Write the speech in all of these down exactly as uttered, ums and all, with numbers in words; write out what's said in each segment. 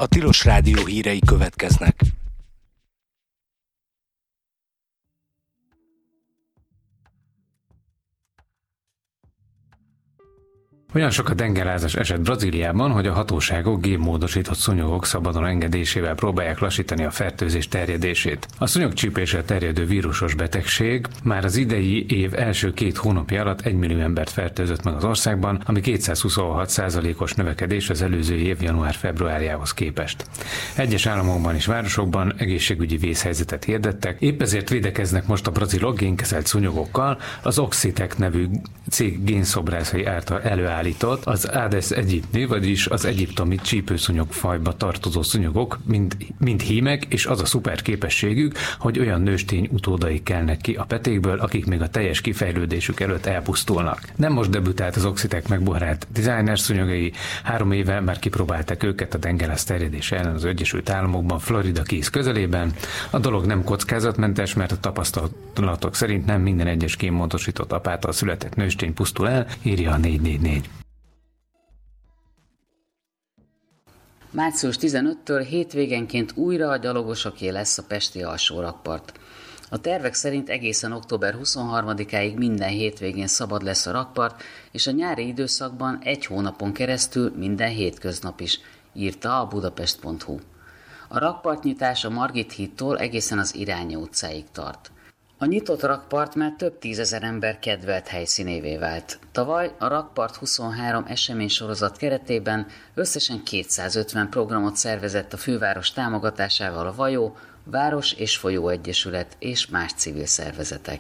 A Tilos Rádió hírei következnek. Olyan sok a tengerlázas eset Brazíliában, hogy a hatóságok génmódosított szúnyogok szabadon engedésével próbálják lassítani a fertőzés terjedését. A szúnyogcsípéssel terjedő vírusos betegség már az idei év első két hónapja alatt egymillió embert fertőzött meg az országban, ami kétszázhuszonhat százalékos növekedés az előző év január-februárjához képest. Egyes államokban és városokban egészségügyi vészhelyzetet hirdettek, épp ezért védekeznek most a brazilok génkezelt szúnyogokkal, az Oxitec nevű cég génszobrászai által előállított az Aedes aegypti, vagyis az egyiptomi csípőszúnyog fajba tartozó szúnyogok, mind, mind hímek, és az a szuper képességük, hogy olyan nőstény utódai kelnek ki a petékből, akik még a teljes kifejlődésük előtt elpusztulnak. Nem most debütált az Oxitec megbohrált designer szúnyogai, három éve már kipróbálták őket a tengerláz terjedése ellen az Egyesült Államokban, Florida Keys közelében. A dolog nem kockázatmentes, mert a tapasztalatok szerint nem minden egyes génmódosított apától született nőstény pusztul el, írja a négy négy négy. március tizenötödikétől hétvégenként újra a gyalogosoké lesz a pesti alsórakpart. A tervek szerint egészen október huszonharmadikáig minden hétvégén szabad lesz a rakpart, és a nyári időszakban egy hónapon keresztül minden hétköznap is, írta a budapest pont hu. A rakpartnyitás a Margit hídtól egészen az Irányi utcáig tart. A nyitott rakpart már több tízezer ember kedvelt helyszínévé vált. Tavaly a Rakpart huszonhárom eseménysorozat keretében összesen kétszázötven programot szervezett a főváros támogatásával a Vajó, Város és Folyó Egyesület és más civil szervezetek.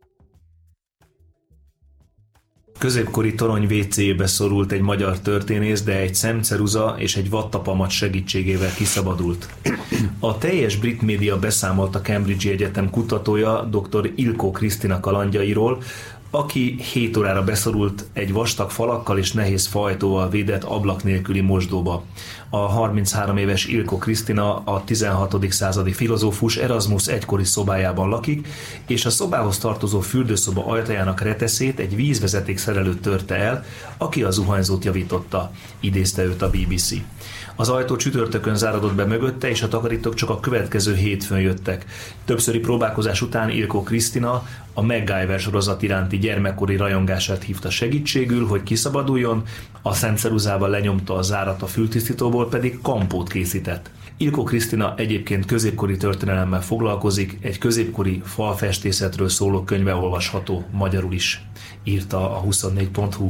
Középkori torony vécéjébe szorult egy magyar történész, de egy szemceruza és egy vattapamat segítségével kiszabadult. A teljes brit média beszámolt a Cambridge Egyetem kutatója, dr. Ilkó Krisztina kalandjairól, aki hét órára beszorult egy vastag falakkal és nehéz fajtóval védett ablak nélküli mosdóba. A harminchárom éves Ilkó Krisztina a tizenhatodik századi filozófus Erasmus egykori szobájában lakik, és a szobához tartozó fürdőszoba ajtajának reteszét egy vízvezeték szerelő törte el, aki a zuhanyzót javította, idézte őt a bé bé cé. Az ajtó csütörtökön záródott be mögötte, és a takarítók csak a következő hétfőn jöttek. Többszöri próbálkozás után Ilkó Krisztina a MacGyver sorozat iránti gyermekkori rajongását hívta segítségül, hogy kiszabaduljon, a szemceruzával lenyomta a zárat a fültisztítóból, pedig kampót készített. Ilkó Krisztina egyébként középkori történelemmel foglalkozik, egy középkori falfestészetről szóló könyve olvasható magyarul is, írta a huszonnégy pont hu.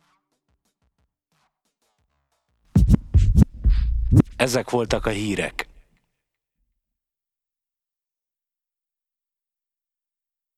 Ezek voltak a hírek.